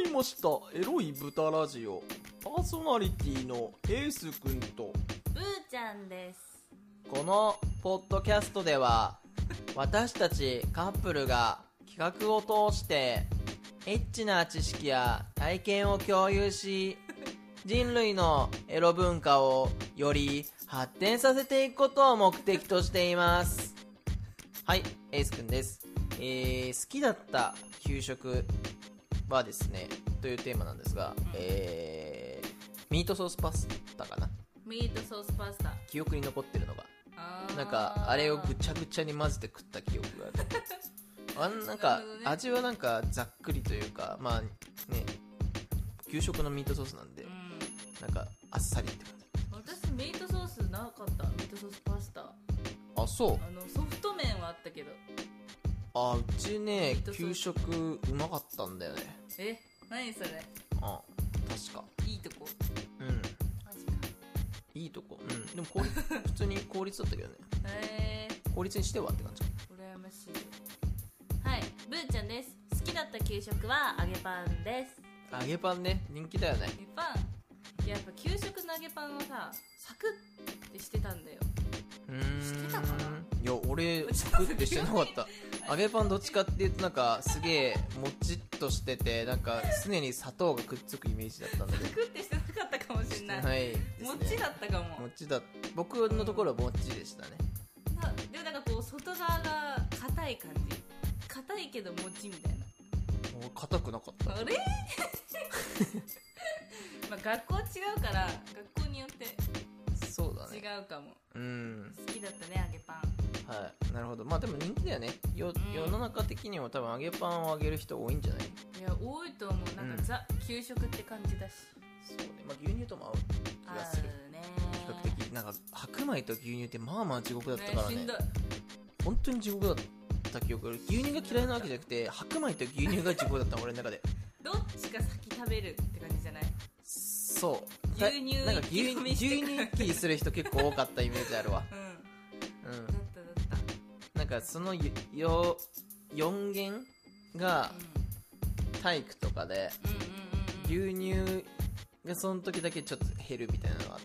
りましたエロい豚ラジオ、パーソナリティのエースくんとブーちゃんです。 このポッドキャストでは私たちカップルが企画を通してエッチな知識や体験を共有し、人類のエロ文化をより発展させていくことを目的としています。はい、エースくんです。好きだった給食はですね、というテーマなんですが、ミートソースパスタかな。 ミートソースパスタ。 記憶に残ってるのが、なんかあれをぐちゃぐちゃに混ぜて食った記憶がある。なんか味はなんかざっくりというか、まあね、給食のミートソースなんで、なんかあっさりって感じ。 私ミートソースなかった。ミートソースパスタ。 あ、そう。 ソフト麺はあったけど。 あ、うちね、給食うまかったんだよね。 何それ。 あ、確かいいとこ。 うん、 マジか。 いいとこ。うん、でも普通に公立だったけどね。公立にしてはって感じ。 羨ましい。はい、ブーちゃんです。好きだった給食は揚げパンです。 揚げパンね、人気だよね。 揚げパン、やっぱ給食の揚げパンはさ、サクッてしてたんだよ。してたかな。 いや、俺サクッてしてなかった揚げパンどっちかっていうとなんかすげえもちっとしてて、なんか常に砂糖がくっつくイメージだったんだけど。 サクッてしてなかったかもしれない。 はい、ね、 もちだったかも。 もちだ、僕のところはもちでしたね。 でもなんかこう外側が硬い感じ、硬いけどもちみたいな。 硬くなかった。 あれまあ学校違うから学校によってそうだね、 違うかも。 うん、 好きだったね揚げパン。 はい、なるほど。まあでも人気だよね。世の中的にも多分揚げパンを揚げる人多いんじゃない？ いや多いと思う。なんかザ給食って感じだし。 そうね、まあ牛乳とも合う気がするね。 比較的なんか白米と牛乳ってまあまあ地獄だったからね。 しんどい。 本当に地獄だった記憶。牛乳が嫌いなわけじゃなくて白米と牛乳が地獄だった俺の中で。 どっちか先食べるって感じじゃない？ そう、 牛乳なんか牛乳一気にする人結構多かったイメージあるわ。 だった。 なんかその4限が体育とかで牛乳がその時だけちょっと減るみたいなのがあった。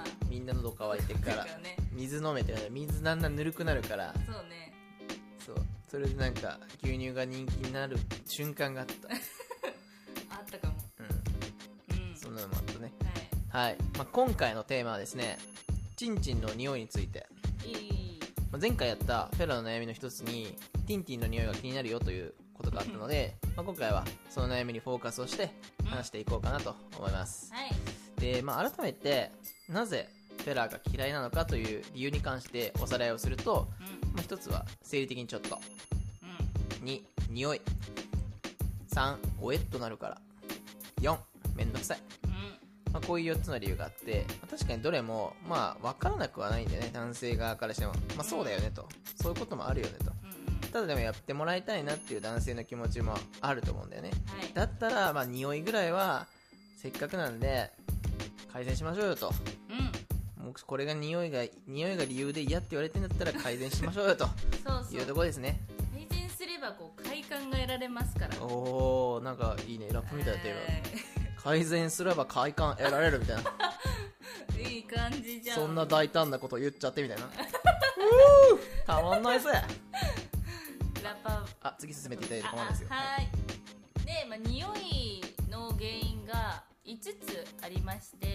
みんな喉乾いてから水飲めて、水だんだんぬるくなるから。 そうね。 そう、それでなんか牛乳が人気になる瞬間があったあったかも。 そんなのもあったね。はい、まあ、今回のテーマはですね、チンチンの匂いについて。前回やったフェラの悩みの一つにティンティンの匂いが気になるよということがあったのでまあ今回はその悩みにフォーカスをして話していこうかなと思います。で、まあ、改めてなぜフェラが嫌いなのかという理由に関しておさらいをすると、まあ、一つは生理的にちょっと、2、匂い、3、おえっとなるから、4、めんどくさい。まあ、こういう4つの理由があって、まあ、確かにどれもまあ分からなくはないんだよね、男性側からしても。まあそうだよねと、そういうこともあるよねと、ただでもやってもらいたいなっていう男性の気持ちもあると思うんだよね。だったらまあ匂いぐらいはせっかくなんで改善しましょうよと。もうこれが匂いが理由で嫌って言われてんだったら改善しましょうよというところですね。 改善すればこう快感が得られますから。 おー、なんかいいね、ラップみたいだったよ。改善すれば快感得られるみたいな。 いい感じじゃん。 そんな大胆なこと言っちゃってみたいな。たまんないぜ。 ラパあ、次進めていただいて構わないですよ。 はい。で、まあ、匂いの原因が5つありまして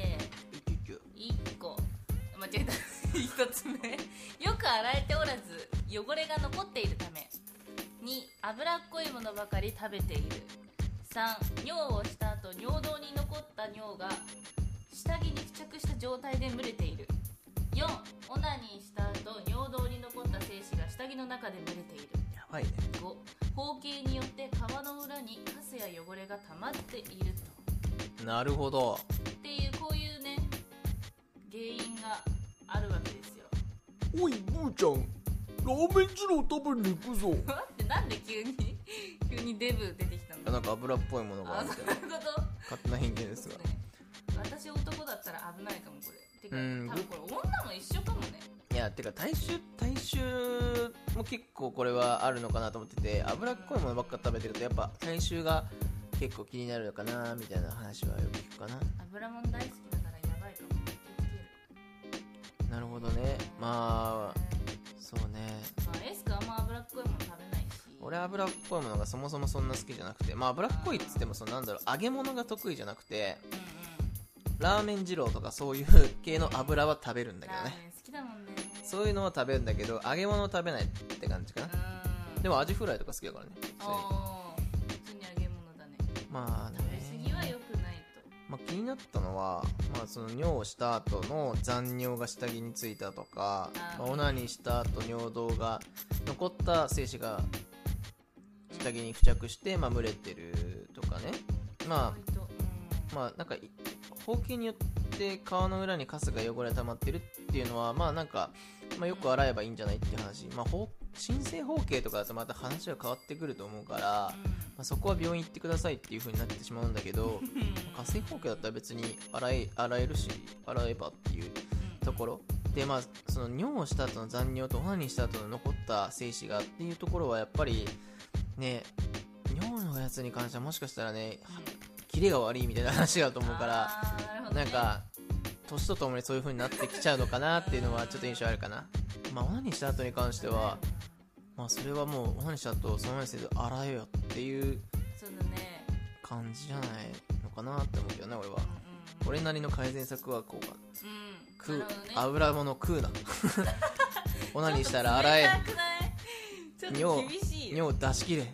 、1個間違えた1つ目、よく洗えておらず汚れが残っているため。2、脂っこいものばかり食べている。3、尿をした後尿道に残った尿が下着に付着した状態で蒸れている。4、オナニーした後尿道に残った精子が下着の中で蒸れている。 やばいね。 5、包茎によって皮の裏にカスや汚れが溜まっていると。 なるほど。 っていうこういうね原因があるわけですよ。 おいブーちゃん、ラーメン二郎食べに行くぞ。 待って、なんで急にデブ出てきたの？ なんか油っぽいものがあるみたいな。 そういうこと。 勝手な偏見ですが、 私男だったら危ないかもこれ。てか多分これ女も一緒かもね。 いや、てか体臭も結構これはあるのかなと思ってて、脂っこいものばっか食べてるとやっぱ体臭が結構気になるのかなみたいな話はよく聞くかな。 油もん大好きだからやばいかも。気をつける。 なるほどね。まあそうね。 まあエスクあんま脂っこいもの食べないし。 俺油っこいものがそもそもそんな好きじゃなくて、まあ脂っこいっつってもなんだろう、揚げ物が得意じゃなくて、ラーメン二郎とかそういう系の油は食べるんだけどね。 ラーメン好きだもんね。 そういうのは食べるんだけど、揚げ物を食べないって感じかな。でもアジフライとか好きだからね。 普通に揚げ物だね。 まあね。 食べ過ぎは良くないと。 まあ、気になったのは、まあ、その尿をした後の残尿が下着についたとか、まあ、オナニーした後尿道が残った精子が下着に付着して、まあ、蒸れてるとかね。まあなんか包茎によって皮の裏にカスが汚れ溜まってるっていうのは、まあなんか、まあ、よく洗えばいいんじゃないっていう話。まあ新生包茎とかだとまた話は変わってくると思うから、まあ、そこは病院行ってくださいっていう風になってしまうんだけど、火星包茎だったら別に洗えるし、洗えばっていうところで、まあその尿をした後の残尿とオナニーした後の残った精子がっていうところはやっぱりね、尿のやつに関してはもしかしたらね、キレが悪いみたいな話だと思うから、なんか年とともにそういう風になってきちゃうのかなっていうのはちょっと印象あるかな。まあオナニーした後に関しては、まあそれはもうオナニーした後そのままにせず洗えよっていう感じじゃないのかなって思うけどね、俺は。俺なりの改善策はこうか、油物食うなオナニーしたら洗え、尿出し切れ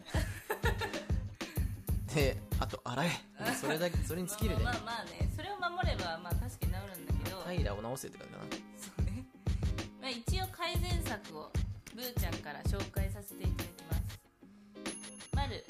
で、あと洗え、それに尽きるね。 まあね、それを守ればまあ確かに治るんだけど、 平を直せって感じかな。 そうね。まあ一応改善策をブーちゃんから紹介させていただきます。まる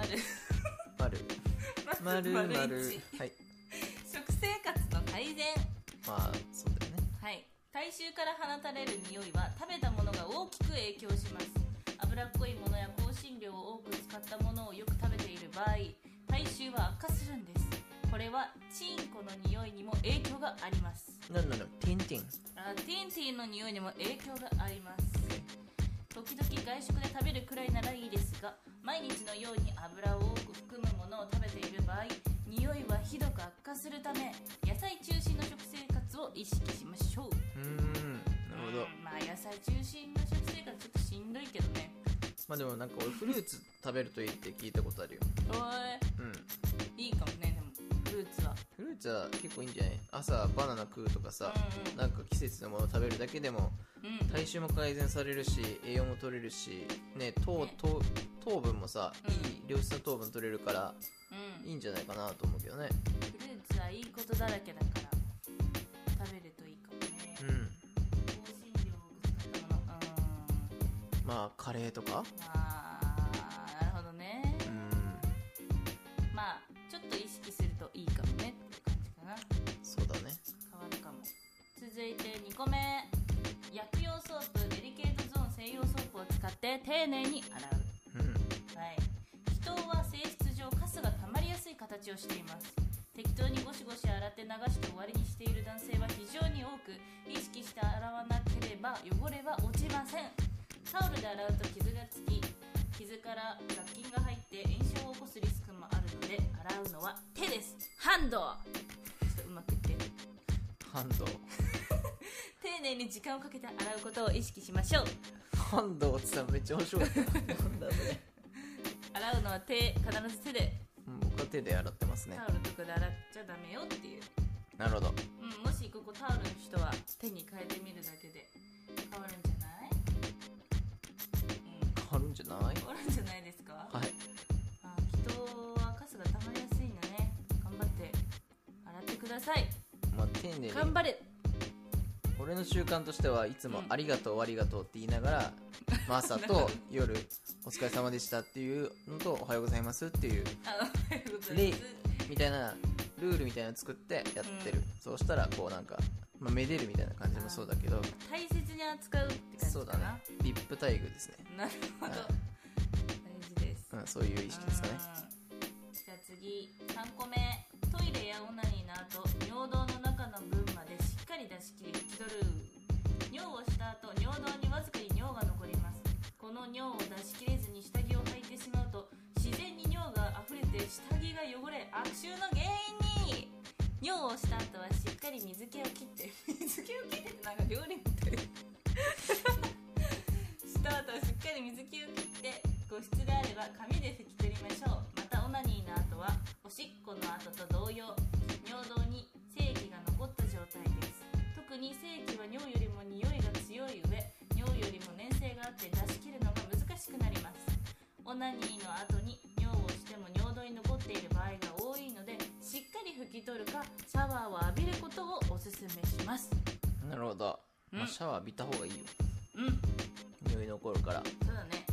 はい。 食生活の改善。 まあそうだよね。 はい。体臭から放たれる匂いは食べたものが大きく影響します。脂っこいものや香辛料を多く使ったものをよく食べている場合、体臭は悪化するんです。これはチンコの匂いにも影響があります。 ティンティンの匂いにも影響があります。時々外食で食べるくらいならいいですが、毎日のように油を多く含むものを食べている場合、匂いはひどく悪化するため、野菜中心の食生活を意識しましょう。 なるほど。 まあ野菜中心の食生活ちょっとしんどいけどね。 まあでもなんか俺フルーツ食べるといいって聞いたことあるよ。 いいかもね。でもフルーツは結構いいんじゃない？朝バナナ食うとかさ、なんか季節のもの食べるだけでも体臭も改善されるし、栄養も取れるしね、糖分もさ、いい良質な糖分取れるから、いいんじゃないかなと思うけどね。 フルーツはいいことだらけだから食べるといいかもね。香辛料を使ったもの、 まあカレーとか、 なるほどね。まあちょっと意識するといいかもねって感じかな。そうだね、変わるかも。続いて2個目、薬用ソープ、デリケートゾーン専用ソープを使って丁寧に洗う。人は性質上カスが溜まりやすい形をしています。適当にゴシゴシ洗って流して終わりにしている男性は非常に多く、意識して洗わなければ汚れは落ちません。タオルで洗うと傷がつき、傷から雑菌が入って炎症を起こすリスクもあるので、洗うのは手です。ハンド。ちょっとうまく言って。 ハンド丁寧に時間をかけて洗うことを意識しましょう。 ハンドって言ったらめっちゃ面白かった洗うのは必ず手で。 僕は手で洗ってますね。 タオルとかで洗っちゃダメよっていう。 なるほど。 もしここタオルの人は手に変えてみるだけで変わるんじゃない？ 変わるんじゃない？ 変わるんじゃないですか？ はい。 人はカスが溜まりやすいんだね。頑張って洗ってください。 まあ丁寧に。 頑張れ。 俺の習慣としてはいつもありがとう、ありがとうって言いながら、朝と夜お疲れ様でしたっていうのとおはようございますっていう例みたいなルールみたいなの作ってやってる。そうしたらこうなんか、めでるみたいな感じもそうだけど、 大切に扱うって感じかな。 そうだね。VIP待遇ですね。 なるほど、大事です。 そういう意識ですかね。 じゃあ次3個目、トイレやオナニーの後、尿道の中の分までしっかり出し切り拭き取る。尿をした後、尿道にわずかに尿が残ります。この尿を出し切れずに下着を履いてしまうと、自然に尿が溢れて下着が尿をした後はしっかり水気を切ってってなんか料理みたいした後はしっかり水気を切って個室であれば紙で拭き取りましょう。またオナニーの後はおしっこの後と同様尿道に精液が残った状態です。特に精液は尿よりも匂いが強い上、尿よりも粘性があって出し切るのが難しくなります。オナニーの後に尿をしても尿道に残っている場合が多いので、しっかり拭き取るかシャワーを浴びることをおすすめします。 なるほど、シャワー浴びた方がいいよ。匂い残るから。 そうだね。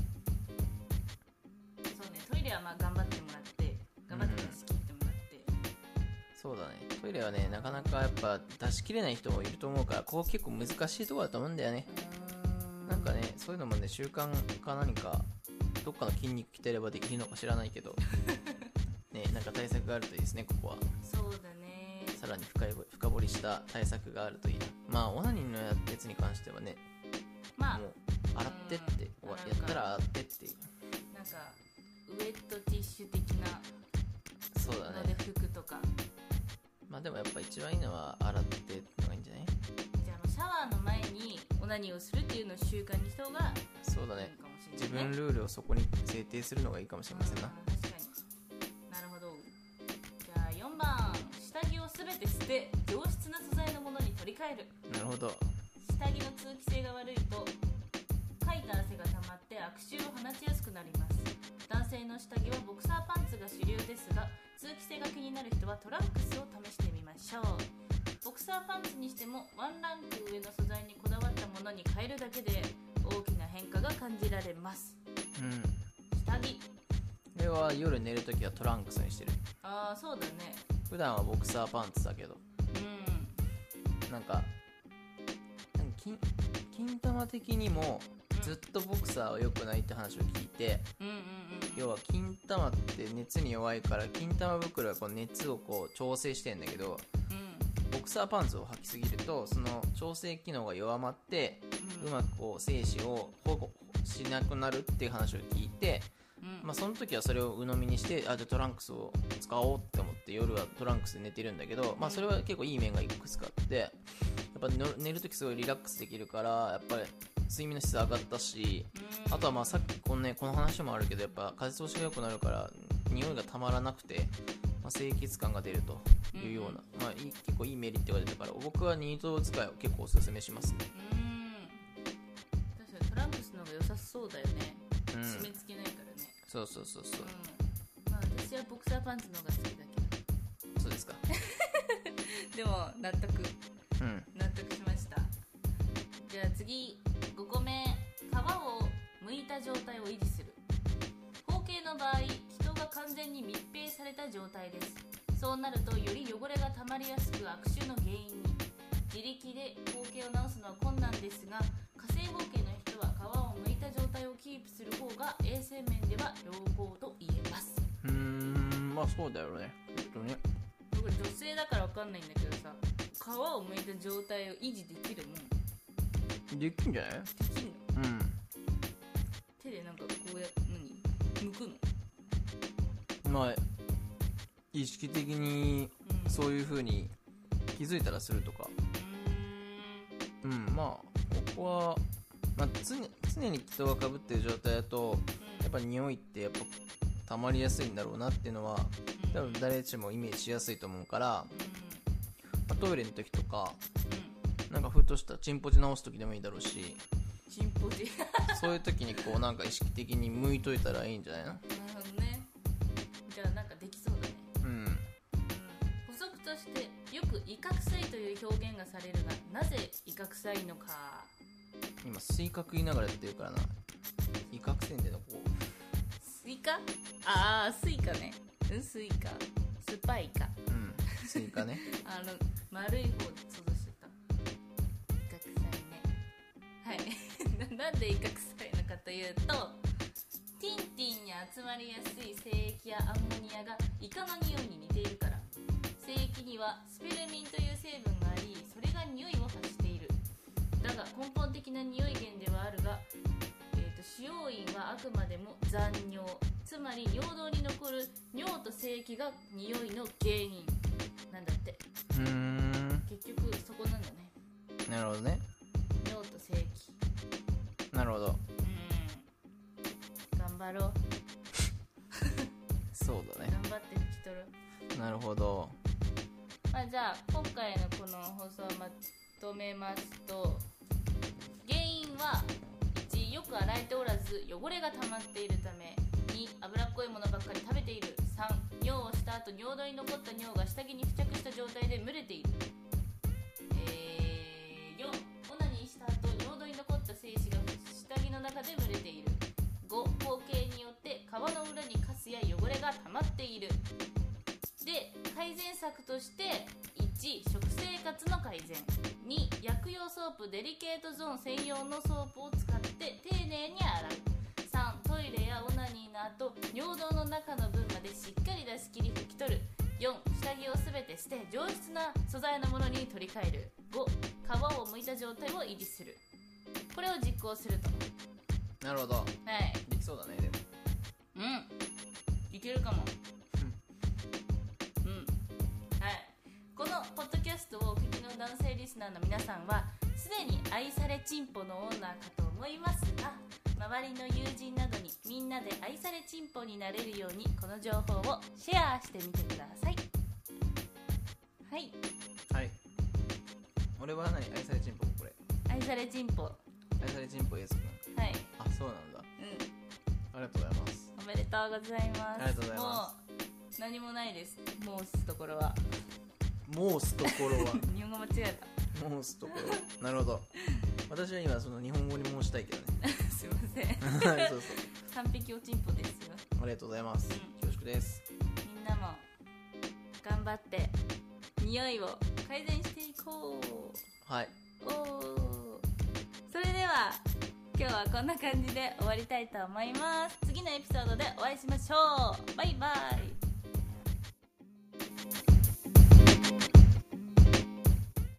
そうね、トイレはまあ頑張ってもらって出し切ってもらって、 そうだね。トイレはね、なかなかやっぱ出し切れない人もいると思うから、ここ結構難しいところだと思うんだよね。なんかね、そういうのもね、習慣か何かどっかの筋肉鍛えればできるのか知らないけどね、なんか対策があるといいですね。ここはそうだね。 さらに深掘りした対策があるといいな。まあオナニーのやつに関してはね、 まあもう洗ってって、やったら洗ってっていう、 なんかウェットティッシュ的なそうだのでね。 拭くとか。 まあでもやっぱ一番いいのは洗ってってのがいいんじゃない？ じゃあシャワーの前にオナニーをするっていうのを習慣にした方がそうだね。 いいかもしれないね。 自分ルールをそこに制定するのがいいかもしれませんな。 確かに。なるほど。じゃあ4番、下着をすべて捨て上質な素材のものに取り替える。 なるほど。 下着の通気性が悪いとかいた汗が溜まって悪臭を放ちやすくなります。男性の下着はボクサーパンツが主流ですが、通気性が気になる人はトランクスを試してみましょう。ボクサーパンツにしてもワンランク上の素材にこだわったものに変えるだけで大きな変化が感じられます。下着、 これは夜寝るときはトランクスにしてる。 ああそうだね。 普段はボクサーパンツだけど、なんか金玉的にもずっとボクサーは良くないって話を聞いて、要は金玉って熱に弱いから金玉袋はこう熱をこう調整してんだけど、ボクサーパンツを履きすぎるとその調整機能が弱まって、うまくこう精子を保護しなくなるっていう話を聞いて、まあ、その時はそれを鵜呑みにして、じゃあトランクスを使おうって思って夜はトランクスで寝てるんだけど、まあ、それは結構いい面がいくつかあって、やっぱ寝る時すごいリラックスできるから、やっぱり睡眠の質上がったし、あとはまあさっきこの話もあるけど、やっぱ風通しが良くなるから匂いがたまらなくて、まあ、清潔感が出るというような、まあ、結構いいメリットが出たから、僕はニート使いを結構おすすめしますね。 確かにトランクスの方が良さそうだよね。締め付けないからね。 そうそうそうそう、 まあ私はボクサーパンツの方が好きだけど。 そうですかでも納得しました。じゃあ次5個目、皮を剥いた状態を維持する。包茎の場合、気筒が完全に密閉された状態です。そうなるとより汚れがたまりやすく悪臭の原因に。自力で包茎を直すのは困難ですが、火星包茎の人は皮を剥いた状態をキープする方が衛生面では良好と言えます。 まあそうだよね、きっとね。 僕女性だから分かんないんだけどさ、皮を剥いた状態を維持できるもん？ できんじゃない？ できんの？手でなんかこうやって剥くの？ まあ意識的にそういう風に気づいたらするとか。まあここは、まあ、常に気筒がかぶってる状態だと、やっぱ匂いってやっぱ溜まりやすいんだろうなっていうのは多分誰しもイメージしやすいと思うから、まあ、トイレの時とか、なんかふとしたチンポジ直す時でもいいだろうし、 チンポジそういう時にこうなんか意識的に剥いといたらいいんじゃないの？ なるほどね。じゃあなんかできそうだね。補足としてよくイカ臭いという表現がされるが、なぜイカ臭いのか。 今スイカ食いながらやってるからな。イカ臭いんだよな、こう。 スイカ？ああ、スイカね。スイカ。スパイカ。 スイカね。 丸い方で想像しちゃった。イカ臭いね。はい。なんでイカ臭いのかというと、ティンティンに集まりやすい精液やアンモニアがイカの匂いに似ているから。精液にはスペルミンという成分があり、それが匂いを発している。だが根本的な匂い源ではあるが、主使用因はあくまでも残尿、つまり尿道に残る尿と精液が匂いの原因なんだって。結局そこなんだね。 なるほどね。 尿と精液。 なるほど。 頑張ろう。 そうだね。 頑張って拭き取る。 なるほど。 じゃあ今回のこの放送をまとめますと、原因は1、よく洗えておらず汚れが溜まっているため。2、脂っこいものばっかり食べている。3、尿をした後尿道に残った尿が下着に付着した状態で蒸れている。4、オナニーした後尿道に残った精子が下着の中で蒸れている。5、包茎によって皮の裏にカスや汚れが溜まっている。で、改善策として1、食生活の改善。2、薬用ソープデリケートゾーン専用のソープを使って丁寧に洗う。3、トイレやオナニーの後尿道の中の分までしっかり出し切り拭き取る。4、下着をすべて捨て上質な素材のものに取り替える。5、皮を剥いた状態を維持する。これを実行すると。 なるほど。 はい。 できそうだね。でもいけるかも。はい。このポッドキャストをお聞きの男性リスナーの皆さんはすでに愛されチンポのオーナーかと思いますが、周りの友人などにみんなで愛されチンポになれるようにこの情報をシェアしてみてください。はいはい。俺は何？愛されチンポ？これ愛されチンポ。 愛されチンポイエス君。 はい。 あ、そうなんだ。ありがとうございます。 おめでとうございます。 ありがとうございます。 もう何もないです。申すところは申すところは日本語間違えた。申すところ。なるほど。私は今その日本語に申したいけどね。 すいませんそうそう。 完璧おチンポですよ。 ありがとうございます。恐縮です。 みんなも頑張って匂いを改善していこう。 はい。 それでは今日はこんな感じで終わりたいと思います。次のエピソードでお会いしましょう。バイバイ。